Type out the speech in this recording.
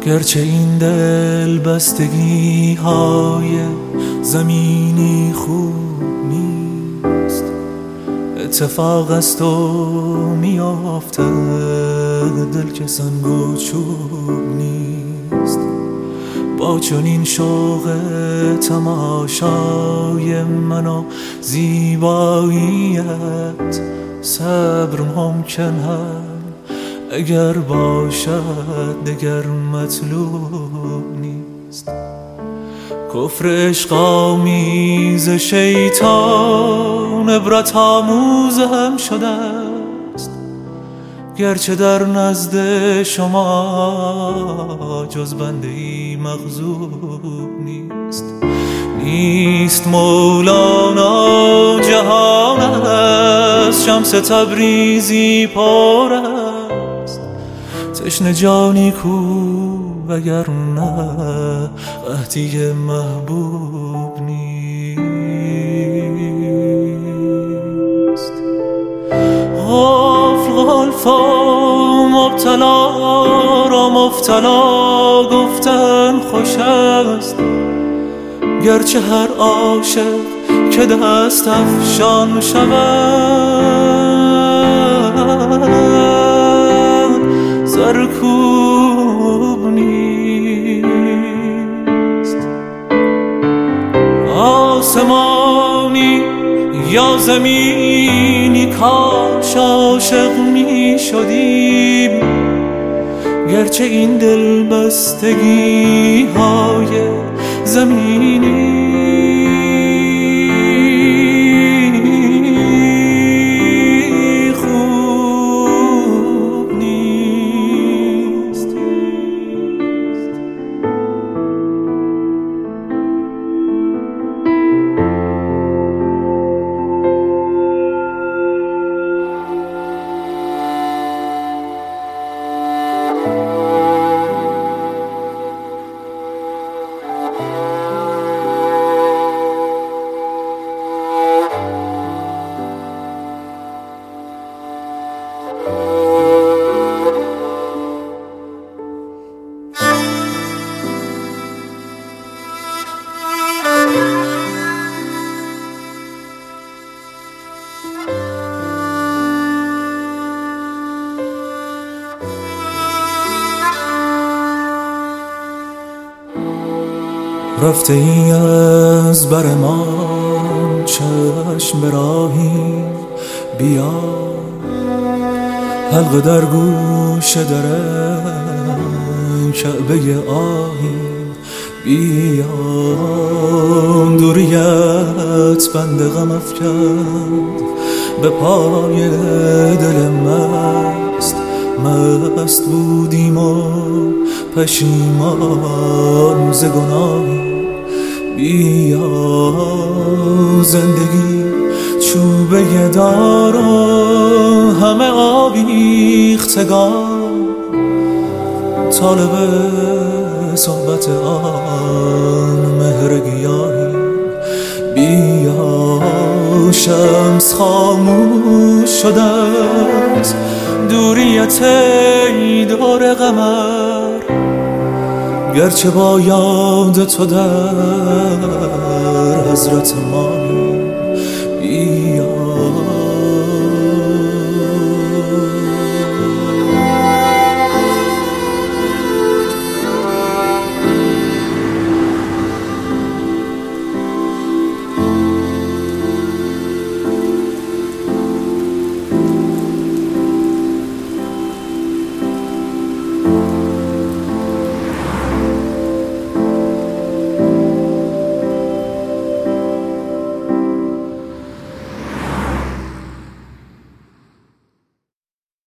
گرچه این دل بستگی های زمینی خوب نیست، اتفاق است و میافته دل که سنگ و چوب نیست. با چنین شوق تماشای من و زیباییت صبر ممکن هم اگر باشد دگر مطلوب نیست. کفر عشق آمیز شیطان عبرت آموز هم شده است، گرچه در نزد شما جز بنده ای مغضوب نیست. نیست مولانا جهان است، شمس تبریزی پر است، تشنه جانی کو وگرنه قحطی محبوب نیست. غفل غلف و مبتلا را مبتلا گفتن خوش است، گرچه هر عاشق که دست افشان شود سرکوب نیست. آسمانی یا زمینی کاش عاشق می شدیم، گرچه این دل بستگی های زمینی خوب نیست. رفته ای از بر ما چشم به راهی، بیا حلقه در گوش در کعبه آهی، بیا دوریت بند غم افکند به پای دل مست بودیم و پشیمان ز گناهی. بیا زندگی چوبه دار و همه آویختگان، طالب صحبت آن مهر گیاهی. بیا شمس خاموش شده است، دوریت ای دور قمر، گرچه با یاد تو در حضرت ماهی. بیا